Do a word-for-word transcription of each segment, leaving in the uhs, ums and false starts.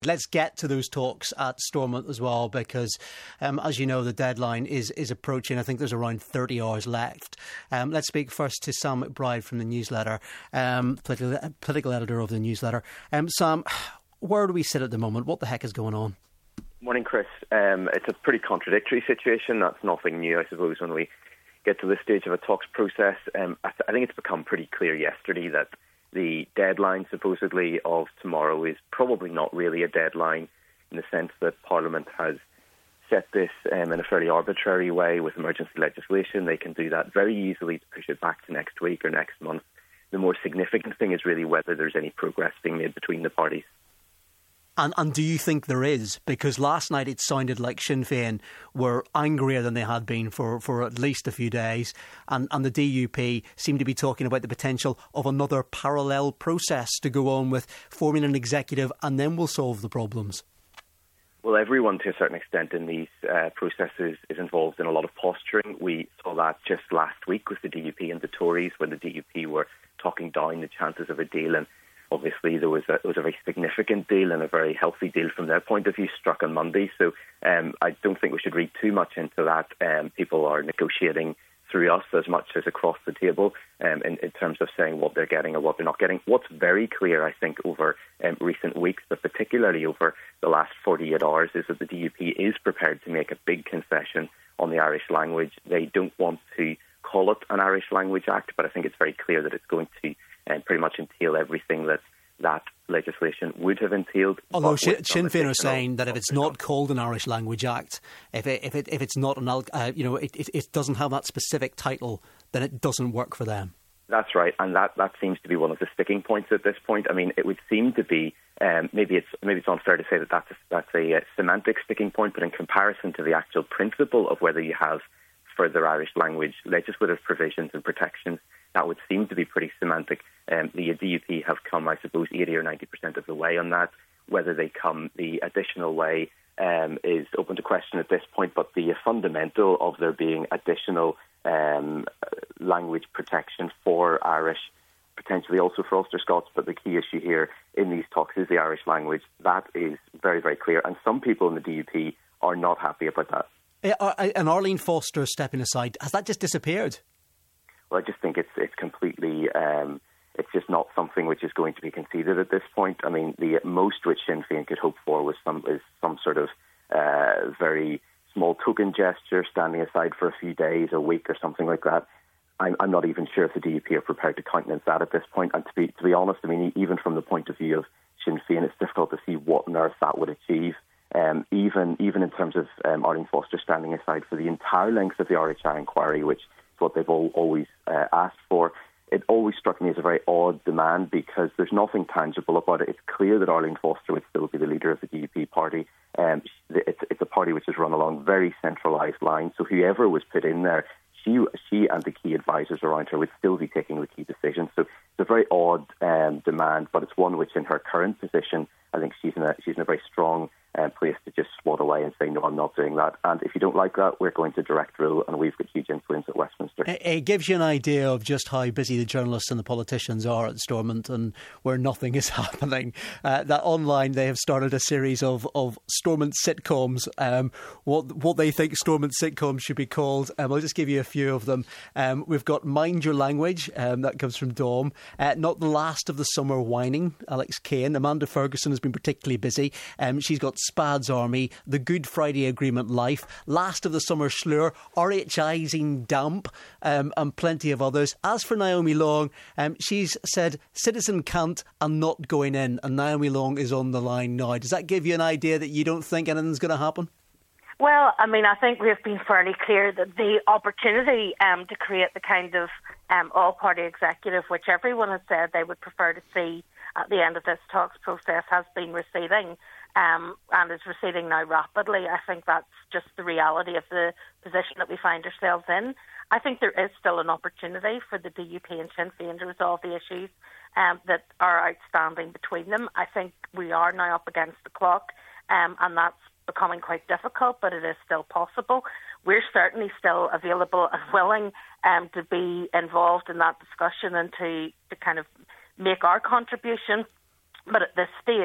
Let's get to those talks at Stormont as well, because, um, as you know, the deadline is, is approaching. I think there's around thirty hours left. Um, let's speak first to Sam McBride from the newsletter, um, political, political editor of the newsletter. Um, Sam, where do we sit at the moment? What the heck is going on? Morning, Chris. Um, it's a pretty contradictory situation. That's nothing new, I suppose, when we get to this stage of a talks process. Um, I, th- I think it's become pretty clear yesterday that the deadline, supposedly, of tomorrow is probably not really a deadline, in the sense that Parliament has set this um, in a fairly arbitrary way with emergency legislation. They can do that very easily to push it back to next week or next month. The more significant thing is really whether there's any progress being made between the parties. And, and do you think there is? Because last night it sounded like Sinn Féin were angrier than they had been for, for at least a few days. And, and the D U P seemed to be talking about the potential of another parallel process to go on with forming an executive, and then we'll solve the problems. Well, everyone to a certain extent in these uh, processes is involved in a lot of posturing. We saw that just last week with the D U P and the Tories, when the D U P were talking down the chances of a deal, and obviously, there was a, it was a very significant deal and a very healthy deal from their point of view, struck on Monday. So um, I don't think we should read too much into that. Um, people are negotiating through us as much as across the table um, in, in terms of saying what they're getting or what they're not getting. What's very clear, I think, over um, recent weeks, but particularly over the last forty-eight hours, is that the D U P is prepared to make a big concession on the Irish language. They don't want to call it an Irish Language Act, but I think it's very clear that it's going to and pretty much entail everything that that legislation would have entailed. Although Sinn Féin are saying that if it's not called an Irish Language Act, if it, if it, if it's not an, uh, you know, it, it, it doesn't have that specific title, then it doesn't work for them. That's right, and that, that seems to be one of the sticking points at this point. I mean, it would seem to be um, maybe it's maybe it's unfair to say that that's a, that's a uh, semantic sticking point, but in comparison to the actual principle of whether you have further Irish language legislative provisions and protections, that would seem to be pretty semantic. Um, the D U P have come, I suppose, eighty or ninety percent of the way on that. Whether they come the additional way um, is open to question at this point, but the fundamental of there being additional um, language protection for Irish, potentially also for Ulster Scots, but the key issue here in these talks is the Irish language. That is very, very clear, and some people in the D U P are not happy about that. And Arlene Foster stepping aside, has that just disappeared? Well, I just think it's it's completely, um, it's just not something which is going to be conceded at this point. I mean, the most which Sinn Féin could hope for was some is some sort of uh, very small token gesture, standing aside for a few days, a week or something like that. I'm, I'm not even sure if the D U P are prepared to countenance that at this point. And to be to be honest, I mean, even from the point of view of Sinn Féin, it's difficult to see what on earth that would achieve. Um, even even in terms of um, Arlene Foster standing aside for the entire length of the R H I inquiry, which is what they've all, always uh, asked for, it always struck me as a very odd demand, because there's nothing tangible about it. It's clear that Arlene Foster would still be the leader of the D U P party. Um, it's, it's a party which has run along very centralised lines, so whoever was put in there, she she and the key advisors around her would still be taking the key decisions. So it's a very odd um, demand, but it's one which in her current position, I think she's in a, she's in a very strong Uh, place to just swat away and say, no, I'm not doing that. And if you don't like that, we're going to direct rule, and we've got huge influence at Westminster. It, it gives you an idea of just how busy the journalists and the politicians are at Stormont, and where nothing is happening. Uh, that online, they have started a series of, of Stormont sitcoms, um, what what they think Stormont sitcoms should be called. Um, I'll just give you a few of them. Um, we've got Mind Your Language, um, that comes from Dom. Uh, Not the Last of the Summer Whining, Alex Kane. Amanda Ferguson has been particularly busy. Um, she's got Spad's Army, The Good Friday Agreement Life, Last of the Summer Slur, R H Ising Damp, um, and plenty of others. As for Naomi Long, um, she's said Citizen Can't and Not Going In, and Naomi Long is on the line now. Does that give you an idea that you don't think anything's going to happen? Well, I mean, I think we've been fairly clear that the opportunity um, to create the kind of um, all-party executive which everyone has said they would prefer to see at the end of this talks process has been receding. Um, and is receding now rapidly. I think that's just the reality of the position that we find ourselves in. I think there is still an opportunity for the D U P and Sinn Féin to resolve the issues um, that are outstanding between them. I think we are now up against the clock, um, and that's becoming quite difficult, but it is still possible. We're certainly still available and willing um, to be involved in that discussion and to, to kind of make our contribution. But at this stage,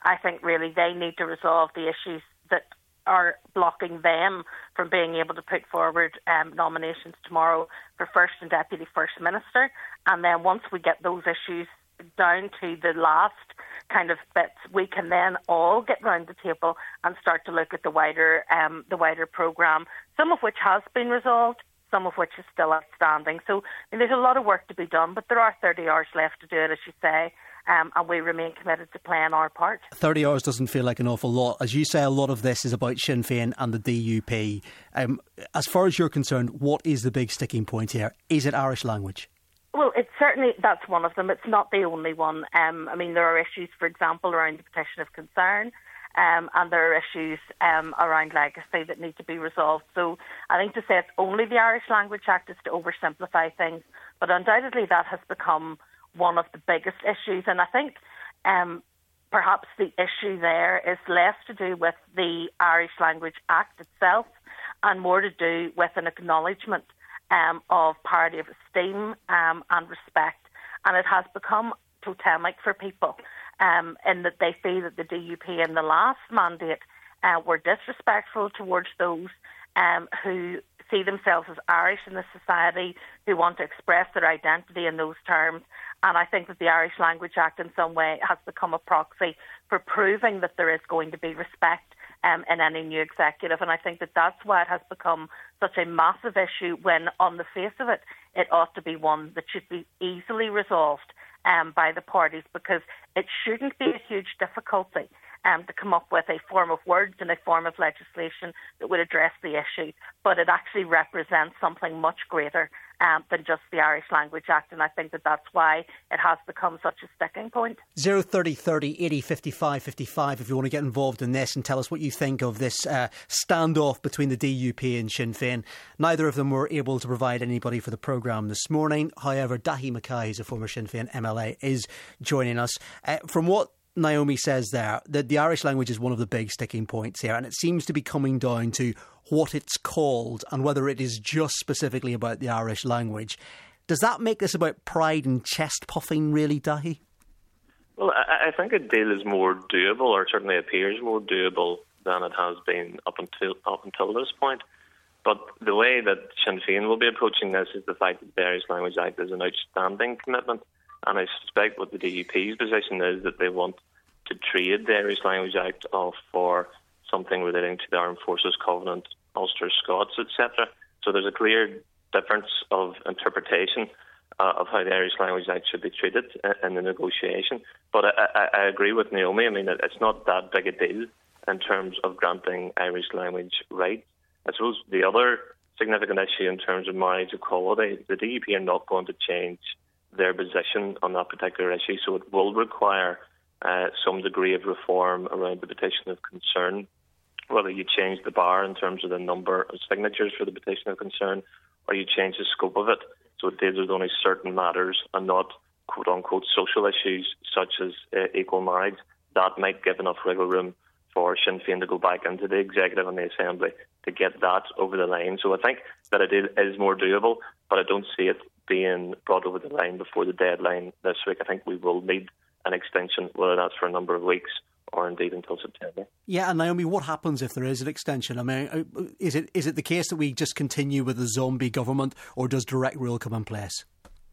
I think really they need to resolve the issues that are blocking them from being able to put forward um, nominations tomorrow for First and Deputy First Minister. And then once we get those issues down to the last kind of bits, we can then all get round the table and start to look at the wider um, the wider programme, some of which has been resolved, some of which is still outstanding. So I mean, there's a lot of work to be done, but there are thirty hours left to do it, as you say, um, and we remain committed to playing our part. thirty hours doesn't feel like an awful lot. As you say, a lot of this is about Sinn Féin and the D U P. Um, as far as you're concerned, what is the big sticking point here? Is it Irish language? Well, it's certainly, that's one of them. It's not the only one. Um, I mean, there are issues, for example, around the petition of concern, um, and there are issues um, around legacy that need to be resolved. So I think to say it's only the Irish Language Act is to oversimplify things, but undoubtedly that has become one of the biggest issues. And I think um, perhaps the issue there is less to do with the Irish Language Act itself and more to do with an acknowledgement Um, of parity of esteem um, and respect, and it has become totemic for people um, in that they feel that the D U P in the last mandate uh, were disrespectful towards those um, who see themselves as Irish in the society, who want to express their identity in those terms. And I think that the Irish Language Act in some way has become a proxy for proving that there is going to be respect Um, in any new executive. And I think that that's why it has become such a massive issue when, on the face of it, it ought to be one that should be easily resolved um, by the parties, because it shouldn't be a huge difficulty um, to come up with a form of words and a form of legislation that would address the issue, but it actually represents something much greater um, than just the Irish Language Act, and I think that that's why it has become such a sticking point. zero thirty thirty eighty fifty-five fifty-five if you want to get involved in this and tell us what you think of this uh, standoff between the D U P and Sinn Féin. Neither of them were able to provide anybody for the programme this morning. However, Daithí Mackay, who's a former Sinn Féin M L A, is joining us. Uh, from what Naomi says there, that the Irish language is one of the big sticking points here, and it seems to be coming down to what it's called and whether it is just specifically about the Irish language. Does that make this about pride and chest puffing, really, Daithí? Well, I, I think a deal is more doable, or certainly appears more doable than it has been up until up until this point. But the way that Sinn Féin will be approaching this is the fact that the Irish Language Act is an outstanding commitment. And I suspect what the D U P's position is that they want to trade the Irish Language Act off for something relating to the Armed Forces Covenant, Ulster Scots, et cetera. So there's a clear difference of interpretation uh, of how the Irish Language Act should be treated in the negotiation. But I, I, I agree with Naomi. I mean, it's not that big a deal in terms of granting Irish language rights. I suppose the other significant issue in terms of marriage equality, the D U P are not going to change their position on that particular issue, so it will require uh, some degree of reform around the petition of concern, whether you change the bar in terms of the number of signatures for the petition of concern, or you change the scope of it, so it deals with only certain matters and not quote-unquote social issues such as uh, equal marriage. That might give enough wriggle room for Sinn Féin to go back into the Executive and the Assembly to get that over the line. So I think that it is more doable, but I don't see it being brought over the line before the deadline this week. I think we will need an extension, whether that's for a number of weeks or indeed until September. Yeah, and Naomi, what happens if there is an extension? I mean, is it is it the case that we just continue with the zombie government, or does direct rule come in place?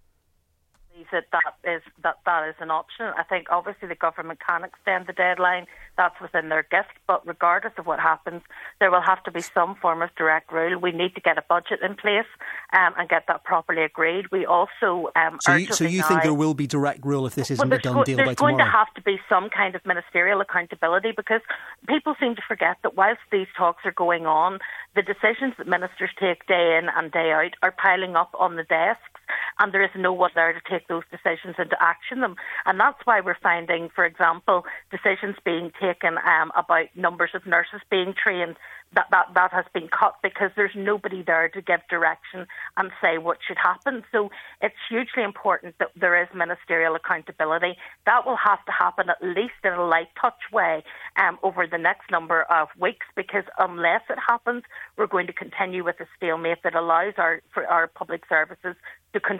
That that is that that is an option. I think obviously the government can extend the deadline. That's within their gift. But regardless of what happens, there will have to be some form of direct rule. We need to get a budget in place um, and get that properly agreed. We also um, so you, so you think there will be direct rule if this isn't well, a done go, deal by tomorrow? There's going to have to be some kind of ministerial accountability, because people seem to forget that whilst these talks are going on, the decisions that ministers take day in and day out are piling up on the desks, and there is no one there to take those decisions and to action them. And that's why we're finding, for example, decisions being taken um, about numbers of nurses being trained, that, that that has been cut because there's nobody there to give direction and say what should happen. So it's hugely important that there is ministerial accountability. That will have to happen at least in a light touch way um, over the next number of weeks, because unless it happens, we're going to continue with a stalemate that allows our for our public services to continue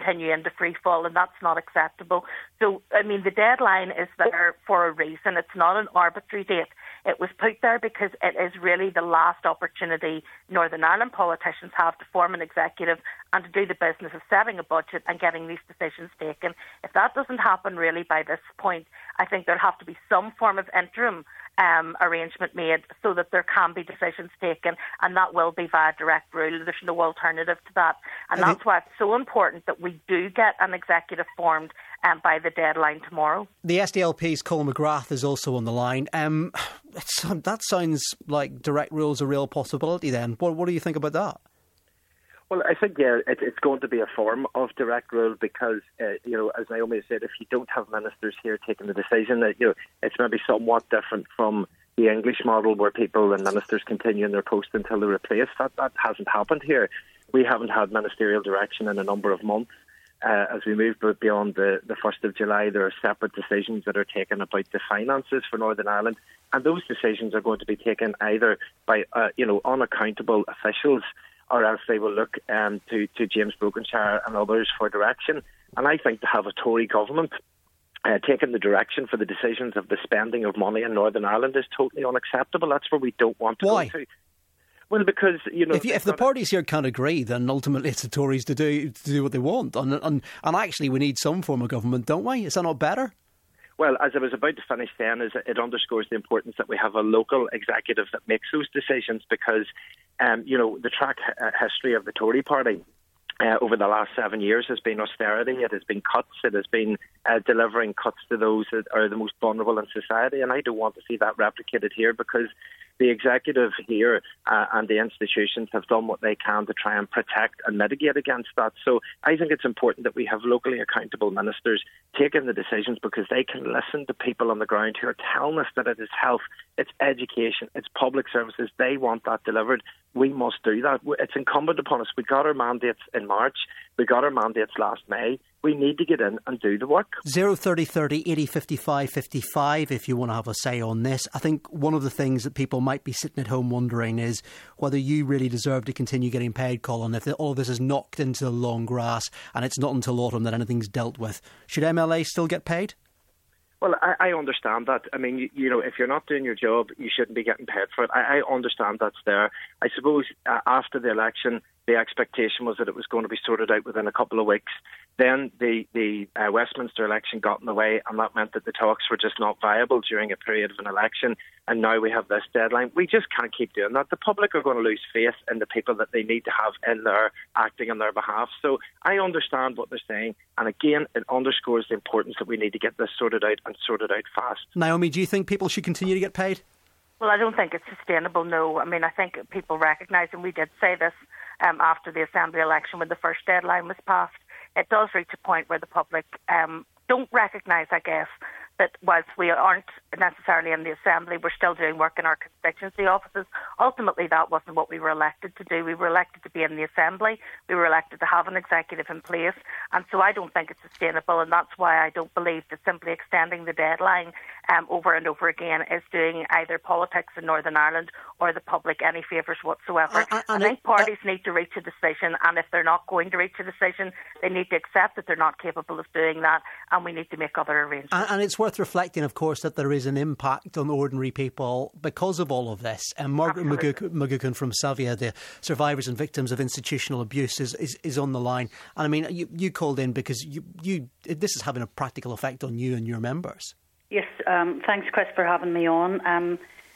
continue into free fall, and that's not acceptable. So, I mean, the deadline is there for a reason. It's not an arbitrary date. It was put there because it is really the last opportunity Northern Ireland politicians have to form an executive and to do the business of setting a budget and getting these decisions taken. If that doesn't happen really by this point, I think there'll have to be some form of interim um, arrangement made so that there can be decisions taken, and that will be via direct rule. There's no alternative to that. And that's why it's so important that we do get an executive formed um, by the deadline tomorrow. The S D L P's Colin McGrath is also on the line. Um, it's, that sounds like direct rule is a real possibility then. What, what do you think about that? Well, I think, yeah, it, it's going to be a form of direct rule because, uh, you know, as Naomi said, if you don't have ministers here taking the decision, that you know, it's maybe somewhat different from the English model where people and ministers continue in their post until they're replaced. That, that hasn't happened here. We haven't had ministerial direction in a number of months. Uh, as we move beyond the, the first of July, there are separate decisions that are taken about the finances for Northern Ireland, and those decisions are going to be taken either by, uh, you know, unaccountable officials, or else they will look um, to, to James Brokenshire and others for direction. And I think to have a Tory government uh, taking the direction for the decisions of the spending of money in Northern Ireland is totally unacceptable. That's where we don't want to Why? go to. Well, because, you know... If, you, if the parties here can't agree, then ultimately it's the Tories to do to do what they want. And, and, and actually we need some form of government, don't we? Is that not better? Well, as I was about to finish then, is it underscores the importance that we have a local executive that makes those decisions because, um, you know, the track uh, history of the Tory party uh, over the last seven years has been austerity, it has been cuts, it has been uh, delivering cuts to those that are the most vulnerable in society, and I don't want to see that replicated here because the executive here uh, and the institutions have done what they can to try and protect and mitigate against that. So I think it's important that we have locally accountable ministers taking the decisions because they can listen to people on the ground who are telling us that it is health, it's education, it's public services. They want that delivered. We must do that. It's incumbent upon us. We got our mandates in March. We got our mandates last May. We need to get in and do the work. zero thirty thirty eighty fifty-five fifty-five if you want to have a say on this. I think one of the things that people might be sitting at home wondering is whether you really deserve to continue getting paid, Colin, if all of this is knocked into the long grass and it's not until autumn that anything's dealt with. Should M L A still get paid? Well, I, I understand that. I mean, you, you know, if you're not doing your job, you shouldn't be getting paid for it. I, I understand that's there. I suppose uh, after the election, the expectation was that it was going to be sorted out within a couple of weeks. Then the, the uh, Westminster election got in the way, and that meant that the talks were just not viable during a period of an election. And now we have this deadline. We just can't keep doing that. The public are going to lose faith in the people that they need to have in there acting on their behalf. So I understand what they're saying. And again, it underscores the importance that we need to get this sorted out and sorted out fast. Naomi, do you think people should continue to get paid? Well, I don't think it's sustainable, no. I mean, I think people recognise, and we did say this um, after the Assembly election when the first deadline was passed, it does reach a point where the public um, don't recognise, I guess, that whilst we aren't necessarily in the Assembly, we're still doing work in our constituency offices. Ultimately, that wasn't what we were elected to do. We were elected to be in the Assembly. We were elected to have an executive in place. And so I don't think it's sustainable, and that's why I don't believe that simply extending the deadline um, over and over again is doing either politics in Northern Ireland or the public any favours whatsoever. Uh, I think parties uh, need to reach a decision, and if they're not going to reach a decision, they need to accept that they're not capable of doing that, and we need to make other arrangements. And, and it's worth reflecting, of course, that there is an impact on ordinary people because of all of this. And Margaret McGuckin from Savia, the Survivors and Victims of Institutional Abuse, is, is, is on the line. And I mean, you, you called in because you, you this is having a practical effect on you and your members. Yes, um, thanks, Chris, for having me on. Um,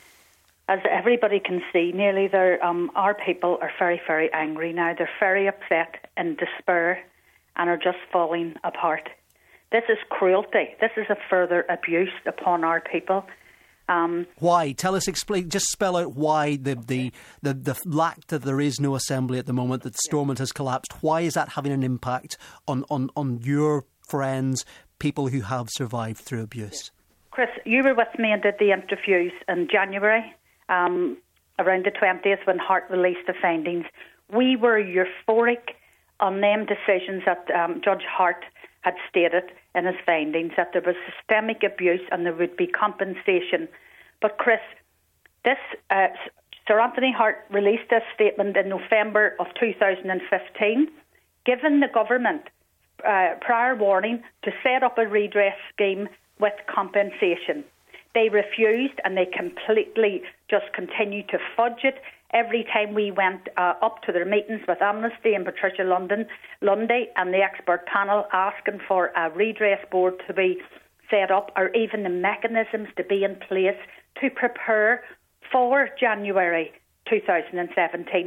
as everybody can see, nearly there, um, our people are very, very angry now. They're very upset and despair and are just falling apart. This is cruelty. This is a further abuse upon our people. Um, why? Tell us, explain, just spell out why the, the, the, the lack that there is no assembly at the moment, that Stormont has collapsed. Why is that having an impact on, on, on your friends, people who have survived through abuse? Chris, you were with me and did the interviews in January, um, around the twentieth, when Hart released the findings. We were euphoric on them decisions that um, Judge Hart had stated in his findings, that there was systemic abuse and there would be compensation. But Chris, this uh, Sir Anthony Hart released this statement in November of two thousand fifteen, giving the government uh, prior warning to set up a redress scheme with compensation. They refused, and they completely just continued to fudge it. Every time we went uh, up to their meetings with Amnesty and Patricia London, Lundy and the expert panel asking for a redress board to be set up, or even the mechanisms to be in place to prepare for January two thousand seventeen.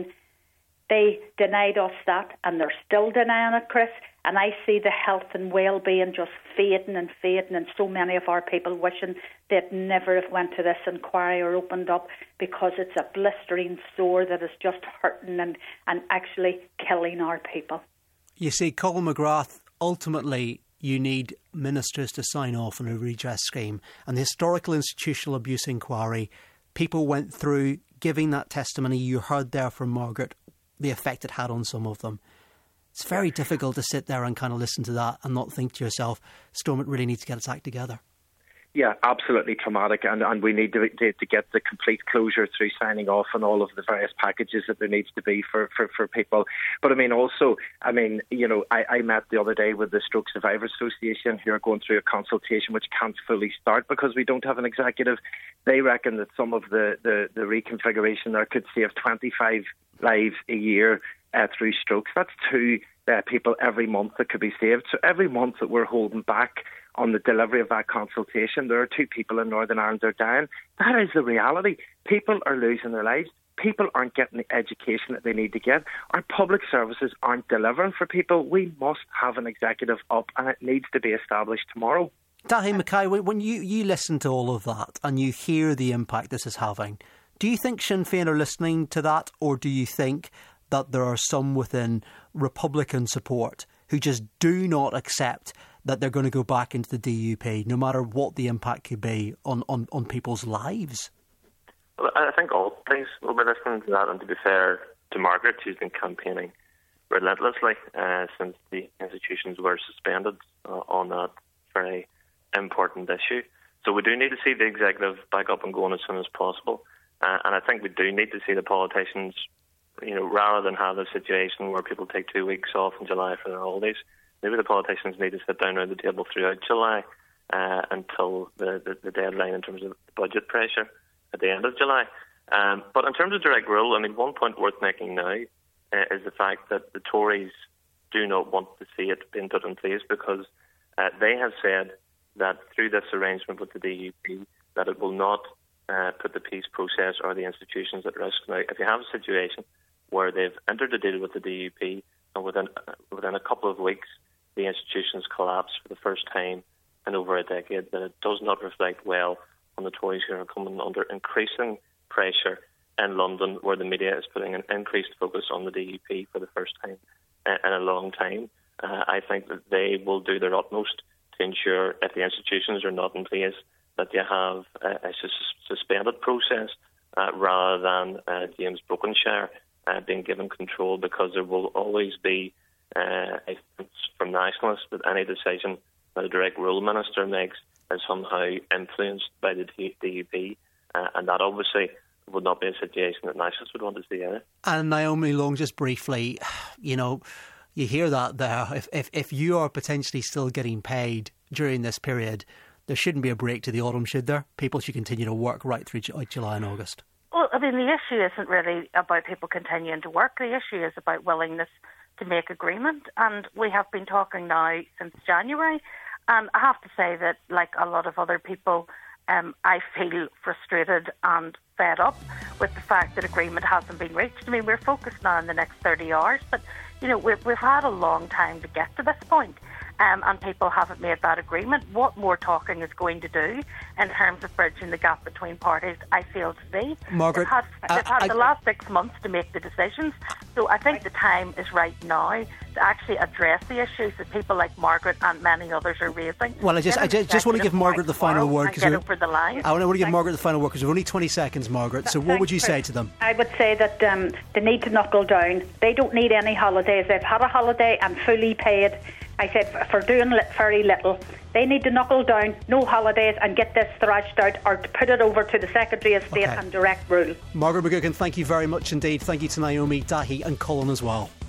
They denied us that, and they're still denying it, Chris. And I see the health and well-being just fading and fading, and so many of our people wishing they'd never have went to this inquiry or opened up, because it's a blistering sore that is just hurting and, and actually killing our people. You see, Colin McGrath, ultimately you need ministers to sign off on a redress scheme. And the Historical Institutional Abuse Inquiry, people went through giving that testimony. You heard there from Margaret the effect it had on some of them. It's very difficult to sit there and kind of listen to that and not think to yourself, Stormont really needs to get its act together. Yeah, absolutely traumatic, and, and we need to, to, to get the complete closure through signing off on all of the various packages that there needs to be for, for, for people. But I mean, also, I mean, you know, I, I met the other day with the Stroke Survivors Association, who are going through a consultation which can't fully start because we don't have an executive. They reckon that some of the, the, the reconfiguration there could save twenty-five lives a year uh, through strokes. That's two uh, people every month that could be saved. So every month that we're holding back on the delivery of that consultation, there are two people in Northern Ireland that are dying. That is the reality. People are losing their lives. People aren't getting the education that they need to get. Our public services aren't delivering for people. We must have an executive up, and it needs to be established tomorrow. Daithí Mackay, when you, you listen to all of that and you hear the impact this is having, do you think Sinn Féin are listening to that, or do you think that there are some within Republican support who just do not accept that they're going to go back into the D U P, no matter what the impact could be on, on, on people's lives? Well, I think all things will be listening to that, and to be fair to Margaret, she's been campaigning relentlessly uh, since the institutions were suspended uh, on that very important issue. So we do need to see the executive back up and going as soon as possible. Uh, and I think we do need to see the politicians, you know, rather than have a situation where people take two weeks off in July for their holidays, maybe the politicians need to sit down around the table throughout July uh, until the, the, the deadline in terms of budget pressure at the end of July. Um, but in terms of direct rule, I mean, one point worth making now uh, is the fact that the Tories do not want to see it being put in place, because uh, they have said that through this arrangement with the D U P, that it will not uh, put the peace process or the institutions at risk. Now, if you have a situation where they've entered a deal with the D U P, and within uh, within a couple of weeks the institutions collapse for the first time in over a decade, then it does not reflect well on the Tories, who are coming under increasing pressure in London, where the media is putting an increased focus on the D U P for the first time in a long time. Uh, I think that they will do their utmost to ensure, if the institutions are not in place, that you have a, a sus- suspended process uh, rather than uh, James Brokenshire uh, being given control, because there will always be uh, a sense from nationalists that any decision that a direct rule minister makes is somehow influenced by the D U P, uh, and that obviously would not be a situation that nationalists would want to see either. And Naomi Long, just briefly, you know, you hear that there. If, if if you are potentially still getting paid during this period, there shouldn't be a break to the autumn, should there? People should continue to work right through July and August. Well, I mean, the issue isn't really about people continuing to work. The issue is about willingness to make agreement. And we have been talking now since January. And I have to say that, like a lot of other people, um, I feel frustrated and fed up with the fact that agreement hasn't been reached. I mean, we're focused now on the next thirty hours, but, you know, we've, we've had a long time to get to this point. Um, and people haven't made that agreement. What more talking is going to do in terms of bridging the gap between parties, I feel to be. Margaret, they've had, they've I, had I, the last six months to make the decisions. So I think the time is right now to actually address the issues that people like Margaret and many others are raising. Well, I just, I just, just want to give Margaret the final word. Get over the line. I want to give Margaret the final word because we've only twenty seconds, Margaret. So what would you say to them? I would say that um, they need to knuckle down. They don't need any holidays. They've had a holiday and fully paid. I said, for doing very little. They need to knuckle down, no holidays, and get this thrashed out, or to put it over to the Secretary of State okay. and direct rule. Margaret McGuckin, thank you very much indeed. Thank you to Naomi, Daithí and Colin as well.